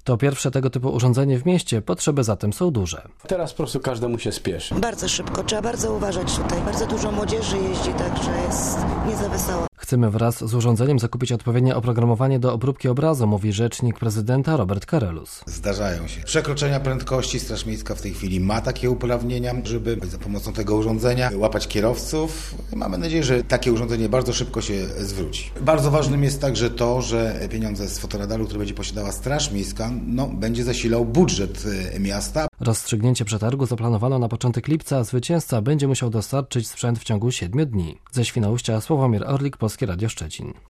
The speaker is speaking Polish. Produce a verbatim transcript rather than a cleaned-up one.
To pierwsze tego typu urządzenie w mieście, potrzeby zatem są duże. Teraz po prostu każdemu się spieszy. Bardzo szybko, trzeba bardzo uważać tutaj. Bardzo dużo młodzieży jeździ, także jest nie za wesoło. Chcemy wraz z urządzeniem zakupić odpowiednie oprogramowanie do obróbki obrazu, mówi rzecznik prezydenta Robert Karelus. Zdarzają się przekroczenia prędkości. Straż Miejska w tej chwili ma takie uprawnienia, żeby za pomocą tego urządzenia łapać kierowców. Mamy nadzieję, że takie urządzenie bardzo szybko się zwróci. Bardzo ważnym jest także to, że pieniądze z fotoradaru, które będzie posiadała Straż Miejska, no, będzie zasilał budżet miasta. Rozstrzygnięcie przetargu zaplanowano na początek lipca, a zwycięzca będzie musiał dostarczyć sprzęt w ciągu siedmiu dni. Ze Świnoujścia Sławomir Orlik, Polskie Radio Szczecin.